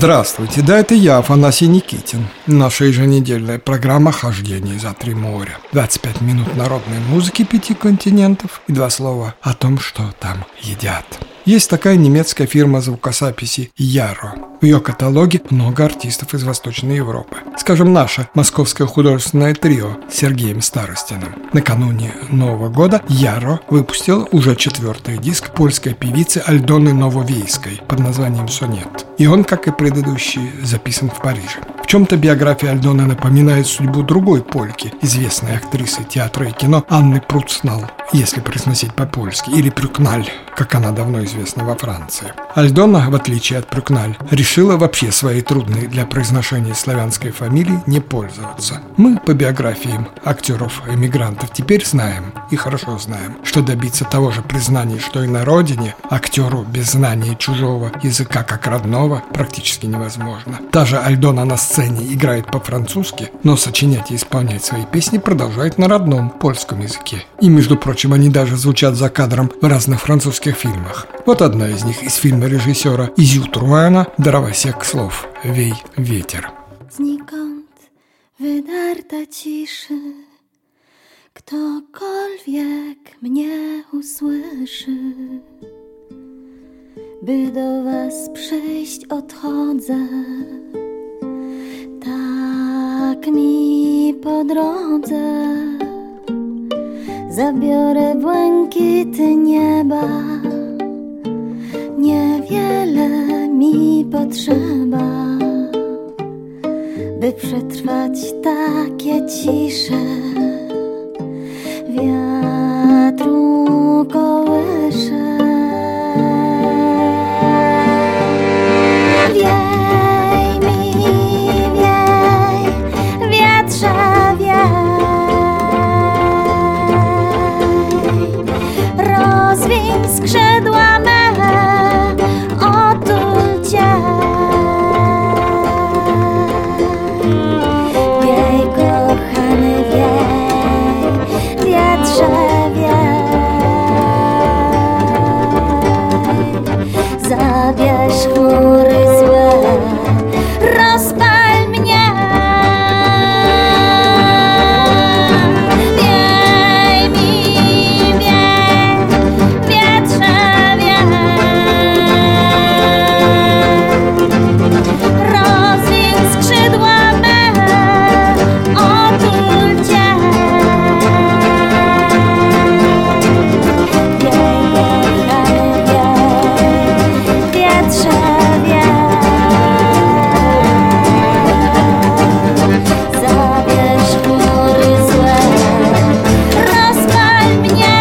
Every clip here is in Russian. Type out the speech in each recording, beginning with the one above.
Здравствуйте, да, это я, Афанасий Никитин. Наша еженедельная программа «Хождение за три моря». 25 минут народной музыки 5 континентов и 2 слова о том, что там едят. Есть такая немецкая фирма звукозаписи «Яро». В ее каталоге много артистов из Восточной Европы. Скажем, наше московское художественное трио с Сергеем Старостиным. Накануне Нового года «Яро» выпустил уже 4-й диск польской певицы Альдоны Нововейской под названием «Сонет». И он, как и предыдущие, записан в Париже. В чем-то биография Альдоны напоминает судьбу другой польки, известной актрисы театра и кино Анны Пруцнал, если произносить по-польски, или Прюкналь, как она давно известна во Франции. Альдона, в отличие от Прюкналь, решила вообще своей трудной для произношения славянской фамилии не пользоваться. Мы по биографиям актеров-эмигрантов теперь знаем, и хорошо знаем, что добиться того же признания, что и на родине, актеру без знания чужого языка как родного практически невозможно. Та же Альдона на сцене играет по-французски, но сочинять и исполнять свои песни продолжает на родном польском языке. И, между прочим, они даже звучат за кадром в разных французских фильмах. Вот одна из них из фильма режиссера Изю Труэна «Дровосек слов. Вей ветер». Znikąd wydarta ciszy, ktokolwiek mnie usłyszy. By do was przyjść odchodzę, tak mi po drodze. Zabiorę błękity nieba, niewiele mi potrzeba, by przetrwać takie cisze. Wiatru kołysze. Wiej mi, wiej, wietrze wiej. Rozwiń skrzydła me, otul cię. Wiej, kochany, wiej, wietrze wiej. Zabierz chmury złe, rozpal mnie. Wiej mi, wiej, wietrze wiej. Rozwiń skrzydła me, otul cię. Wiej, kochany, wiej, wietrze wiej. Zabierz chmury złe, rozpal mnie.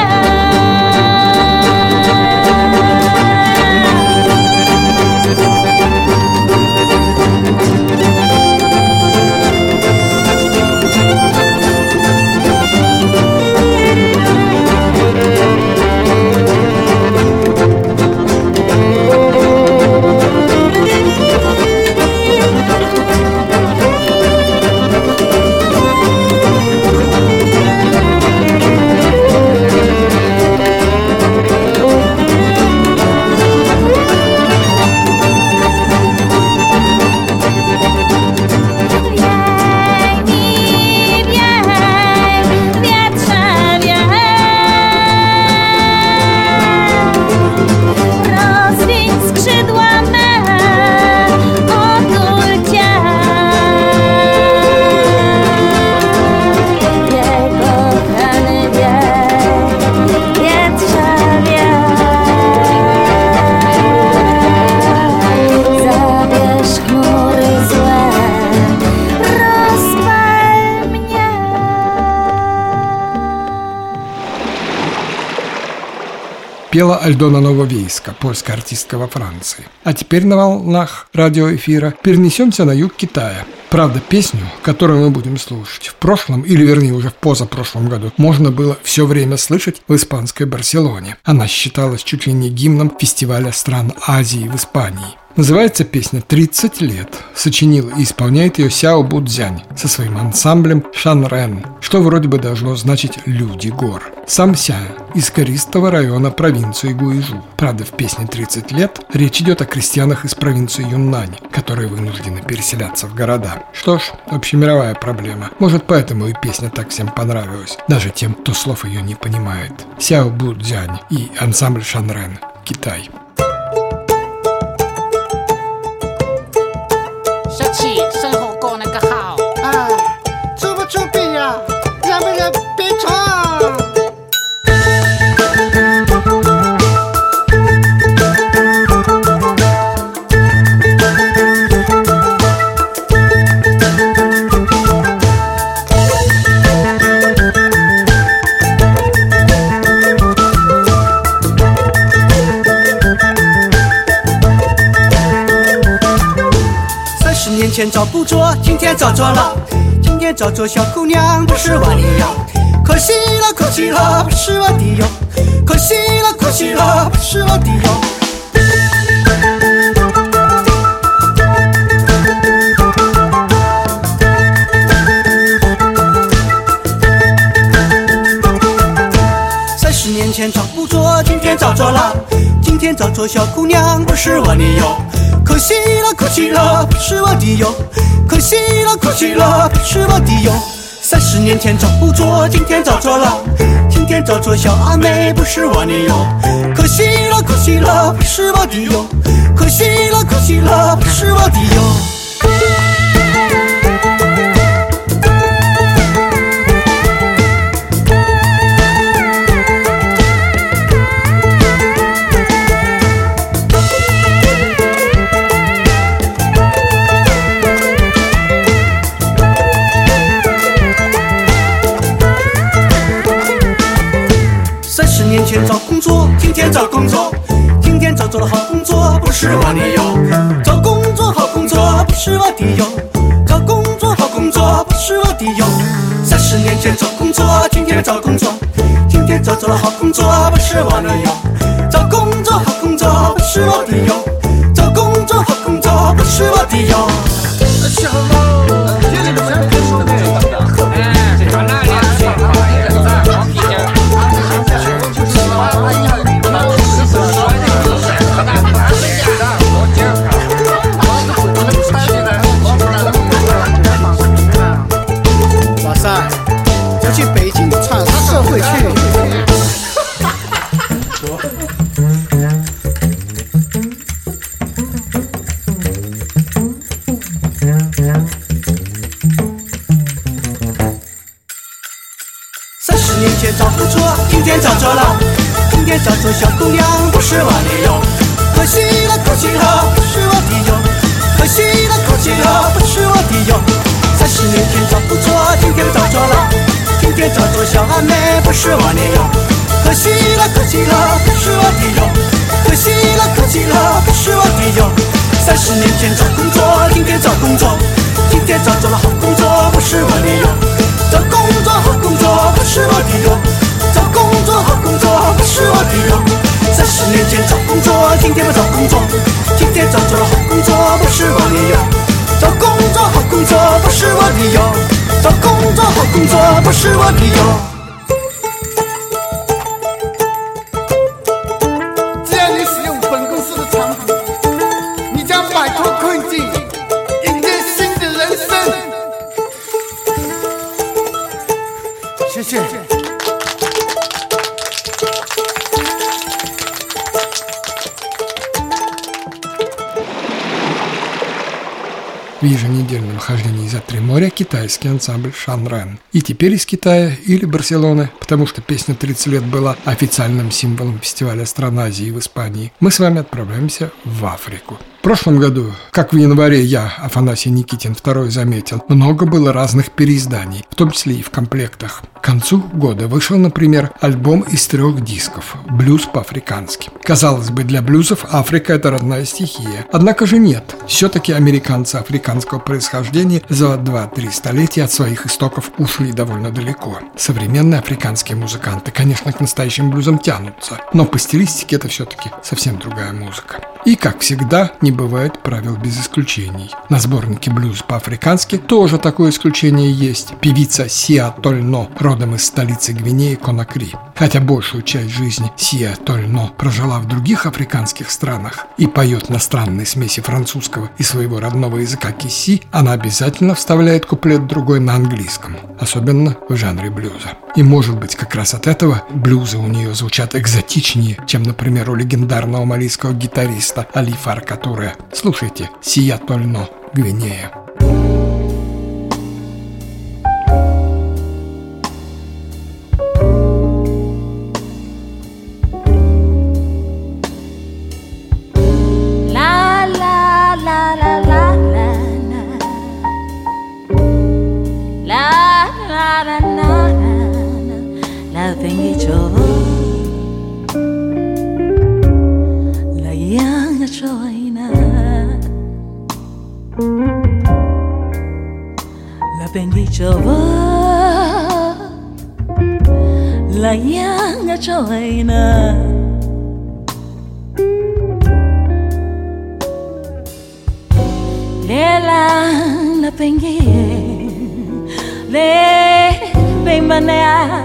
Rozwiń skrzydła me, otul cię. Wiej, kochany, wiej, wietrze wiej. Zabierz chmury złe, rozpal mnie. Пела Альдона Нововейска, польская артистка во Франции. А теперь на волнах радиоэфира перенесемся на юг Китая. Правда, песню, которую мы будем слушать, в прошлом, или вернее уже в позапрошлом году, можно было все время слышать в испанской Барселоне. Она считалась чуть ли не гимном фестиваля стран Азии в Испании. Называется песня «30 лет». Сочинил и исполняет ее Сяо Будзянь со своим ансамблем Шанрен, что вроде бы должно значить «люди гор». Сам Ся из користого района провинции Гуйжу. Правда, в песне «30 лет» речь идет о крестьянах из провинции Юннань, которые вынуждены переселяться в города. Что ж, общемировая проблема. Может, поэтому и песня так всем понравилась, даже тем, кто слов ее не понимает. Сяо Будзянь и ансамбль Шанрен, Китай. 小七，生活过那个好。 出不出币呀？要不然别闯。30年前找不着，今天找着了。今天找着小姑娘，不是我的哟。可惜了，可惜了，不是我的哟。可惜了，可惜了，不是我的哟。30年前找不着，今天找着了。今天找着小姑娘，不是我的哟。可惜了，可惜了，不是我的哟。可惜了，可惜了，不是我的哟。30年前找不着，今天找着了。今天找着小阿妹，不是我的哟。可惜了，可惜了，不是我的哟。可惜了，可惜了，不是我的哟。30年前找工作，今天找工作。今天找着了好工作，不是我的哟。找工作好工作，不是我的哟。找工作好工作，不是我的哟。30年前找工作，今天找工作。今天找着了好工作，不是我的哟。找工作好工作，不是我的哟。找工作好工作，不是我的哟。哇塞，就去北京闯社会去。30年前找不着，今天找着了。今天找着小姑娘，不是我的哟。可惜了，可惜了，不是我的哟。可惜了，可惜了，不是我的哟。30年前找不着，今天找着了。今天找着小阿妹，不是我的哟。可惜了，可惜了，不是我的哟。可惜了，可惜了，不是我的哟。30年前找工作，今天找工作。今天找着了好工作，不是我的哟。找工作好工作，不是我的哟。找工作好工作，不是我的哟。30年前找工作，今天不找工作。今天找着了好工作，不是我的哟。找工作好工作，不是我的哟。找工作好工作，不是我的哟。只要你使用本公司的产品，你将摆脱困境，迎接新的人生。谢谢。 В еженедельном хождении за три моря китайский ансамбль Шанрен. И теперь из Китая или Барселоны, потому что песня «30 лет» была официальным символом фестиваля «Стран Азии» в Испании, мы с вами отправляемся в Африку. В прошлом году, как в январе я, Афанасий Никитин II, заметил, много было разных переизданий, в том числе и в комплектах. К концу года вышел, например, альбом из 3 дисков «Блюз по-африкански». Казалось бы, для блюзов Африка – это родная стихия. Однако же нет. Все-таки американцы африканского происхождения за 2-3 столетия от своих истоков ушли довольно далеко. Современные африканские музыканты, конечно, к настоящим блюзам тянутся, но по стилистике это все-таки совсем другая музыка. И, как всегда, не бывает правил без исключений. На сборнике «Блюз по-африкански» тоже такое исключение есть. Певица Сиа Тольно, родом из столицы Гвинеи Конакри. Хотя большую часть жизни Сиа Тольно прожила в других африканских странах и поет на странной смеси французского и своего родного языка кисси, она обязательно вставляет куплет другой на английском, особенно в жанре блюза. И, может быть, как раз от этого блюзы у нее звучат экзотичнее, чем, например, у легендарного малийского гитариста Али Фарка Туре. Слушайте «Сия Тольно, Гвинея». La yang choina Lela la pengi Le bembanea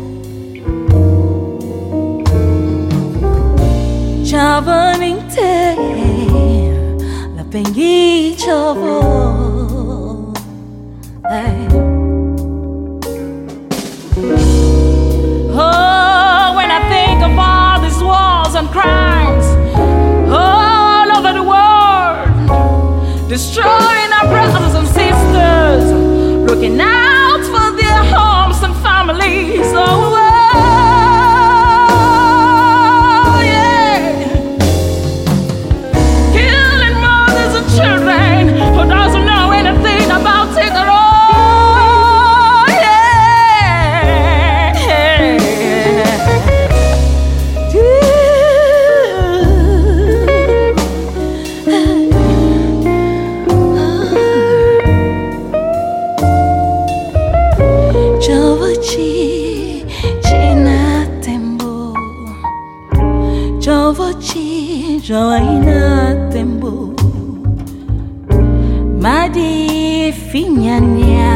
Chavaninte La pengi chavo Oh, when I think of all these wars and crimes all over the world, destroying our brothers and sisters, looking out for their homes and families. Oh, yeah. Killing mothers and children who doesn't know anything about it at all. Joina tembo Madi finyanya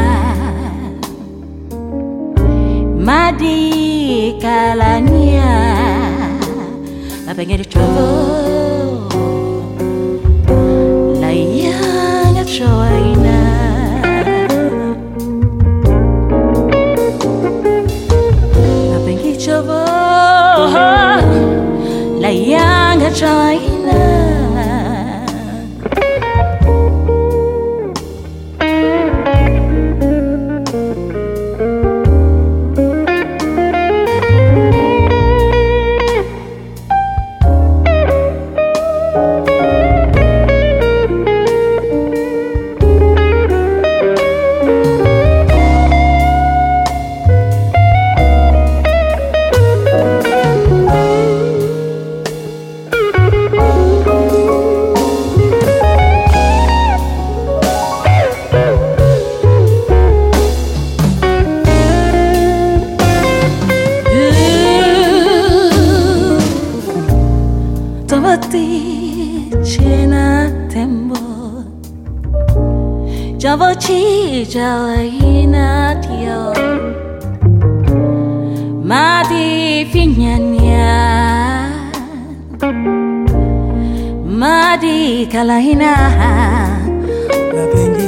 Madi kalanya I pengen dicoba Layang joina I pengen dicoba Layang joina Javochi jawaina tio Madi finyanya Madi kalahina La bengi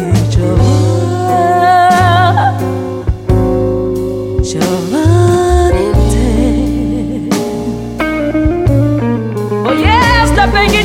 Javarite Oh yes, la bengi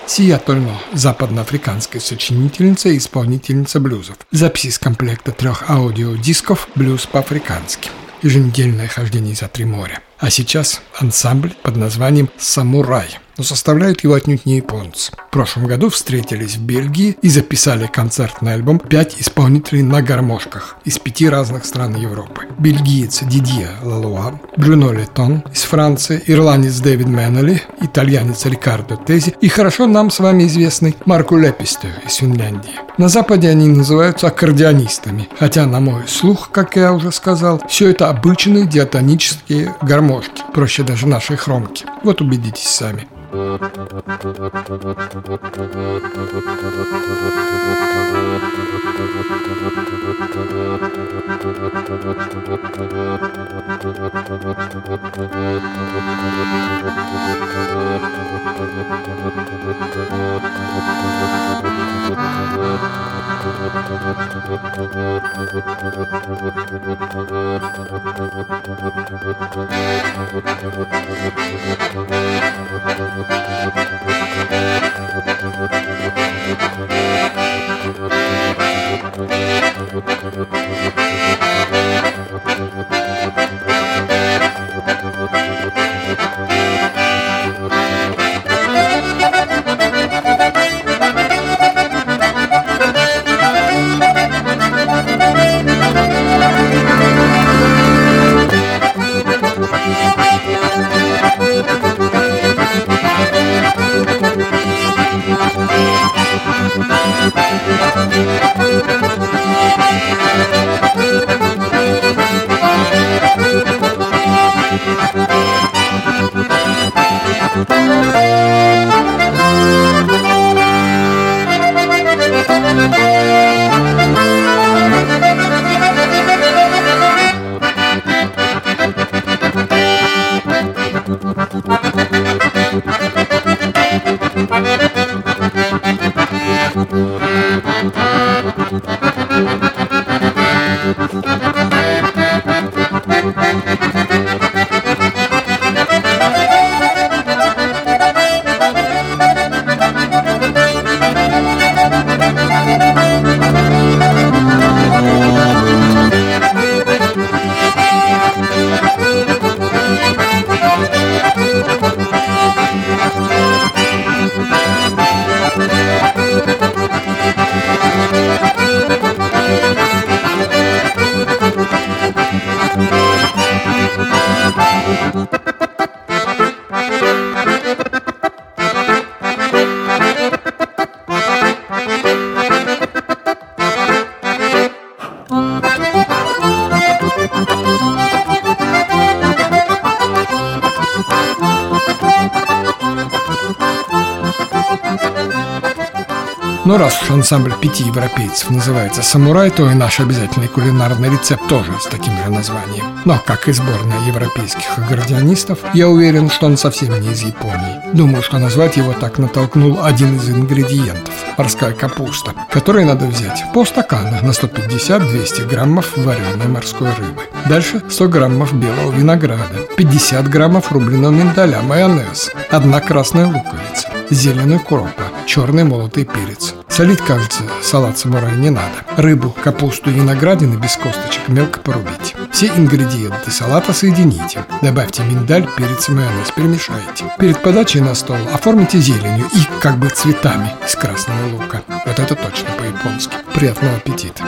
Сия Тольно, западноафриканская сочинительница и исполнительница блюзов. Запись из комплекта 3 аудиодисков «Блюз по-африкански». Еженедельное хождение за 3 моря. А сейчас ансамбль под названием «Самурай». Но составляют его отнюдь не японцы. В прошлом году встретились в Бельгии и записали концертный альбом 5 исполнителей на гармошках из 5 разных стран Европы. Бельгиец Дидье Лалуа, Брюно Летон из Франции, ирландец Дэвид Меннелли, итальянец Рикардо Тези и хорошо нам с вами известный Марко Леписто из Финляндии. На Западе они называются аккордеонистами, хотя, на мой слух, как я уже сказал, все это обычные диатонические гармошки, проще даже нашей хромки. Вот убедитесь сами. Но раз уж ансамбль 5 европейцев называется «Самурай», то и наш обязательный кулинарный рецепт тоже с таким же названием. Но, как и сборная европейских аккордеонистов, я уверен, что он совсем не из Японии. Думаю, что назвать его так натолкнул один из ингредиентов – морская капуста, которой надо взять полстакана на 150-200 граммов вареной морской рыбы. Дальше 100 граммов белого винограда, 50 граммов рубленого миндаля, майонез, 1 красная луковица, зелень укропа, черный молотый перец. Солить, кажется, салат «Самурай» не надо. Рыбу, капусту и виноградины без косточек мелко порубить. Все ингредиенты салата соедините. Добавьте миндаль, перец и майонез, перемешайте. Перед подачей на стол оформите зеленью и как бы цветами из красного лука. Вот это точно по-японски. Приятного аппетита!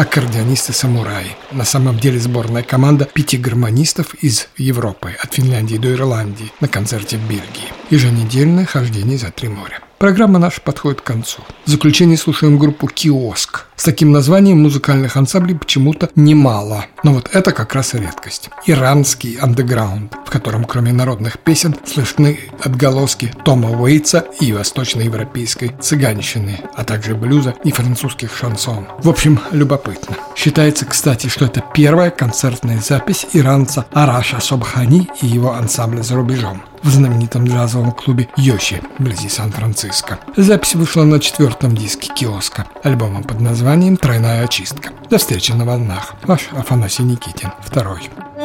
аккордеонисты-самураи. На самом деле сборная команда 5 гармонистов из Европы, от Финляндии до Ирландии, на концерте в Бельгии. Еженедельное хождение за 3 моря. Программа наша подходит к концу. В заключение слушаем группу «Киоск». С таким названием музыкальных ансамблей почему-то немало. Но вот это как раз и редкость. Иранский андеграунд, в котором кроме народных песен слышны отголоски Тома Уэйтса и восточноевропейской цыганщины, а также блюза и французских шансон. В общем, любопытно. Считается, кстати, что это первая концертная запись иранца Араша Собхани и его ансамбля за рубежом в знаменитом джазовом клубе Йоши вблизи Сан-Франциско. Запись вышла на 4-м диске «Киоска», альбома под названием «Тройная очистка». До встречи на волнах. Ваш Афанасий Никитин, 2.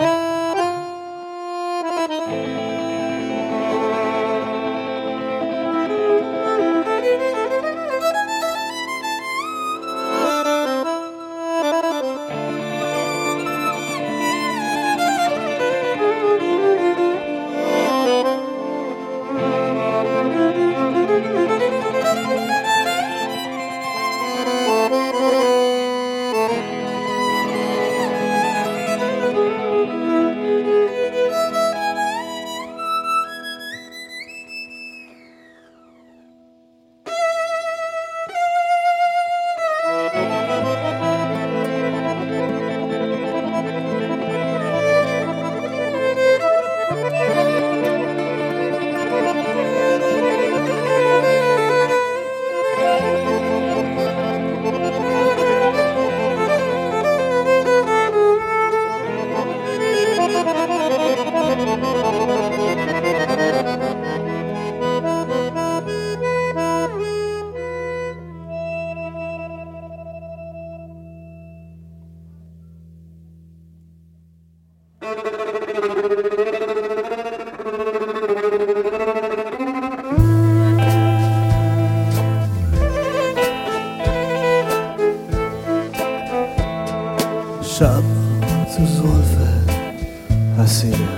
شب تو زلفت اسیره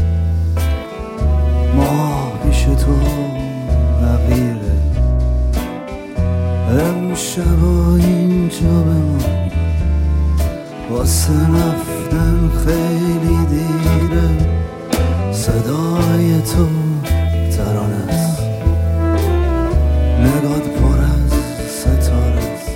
ما پیش تو حقیره امشب و اینجا بمون واسه رفتن خیلی دیره صدای تو ترانه است نگات پر از ستاره است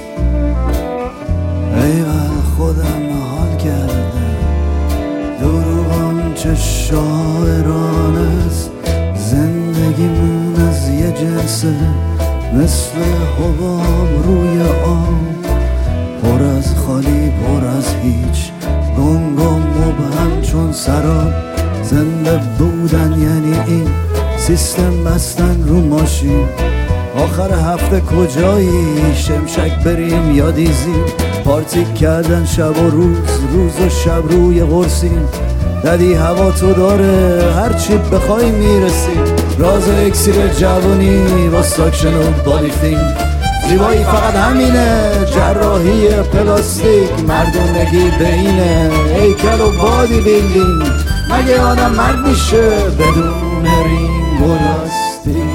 ایول خودم حال کردم دروغم چه شاعرانه است زندگیمون از یه جنسه مثل حباب روی آب پر از خالی پر از هیچ گم گم مبهم چون سراب زنده بودن یعنی این سیستم بستن رو ماشین آخر هفته کجایی شمشک بریم یا دیزی پارتی کردن شب و روز روز و شب روی قرصیم ددی هوا تو داره هرچی بخوای میرسی راز اکسیر جوانی با ساکشن و بادی فیلم زیبایی فقط همینه جراحی پلاستیک مردونگی بینه هیکل و بادی بیلدینگ مگه آدم مرد میشه بدون رینگ و لاستیک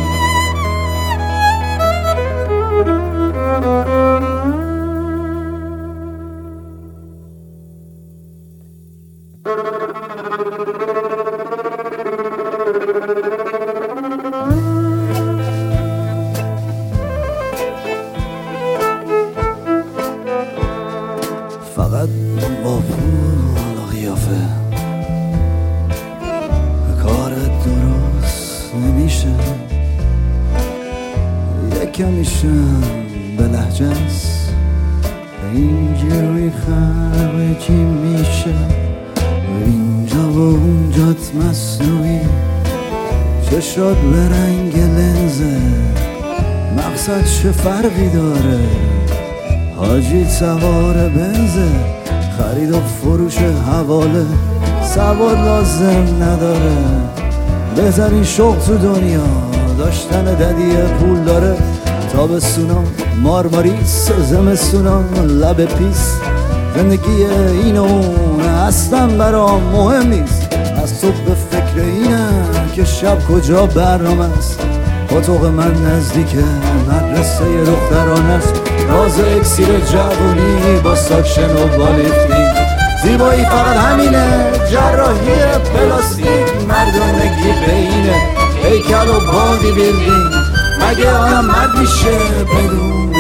فقط با پول قیافه کار درست نمیشه یکمیشم به لحجه است اینجوری خرجی میشه اینجا و اونجات مصنوعی چشات به رنگ لنزه مقصد چه فرقی داره حاجی سوار بنزه خرید و فروش حواله سوار لازم نداره بهترین شغل تو دنیا داشتن ددی پول داره تابستونا مارماریس زمستونا لب پیس زندگی این و اون اصلا برام مهم نیست از صبح به فکر اینه که شب کجا برنامه است اتاق من نزدیک مدرسه دختران است، راز اکسیر جوونی با ساکشن و بالیفتینگ. زیبایی فقط همینه، جراحی پلاستیک، مردانگی بینه هیکل و بادی بیلدینگ. مگه آدم مرد میشه بدون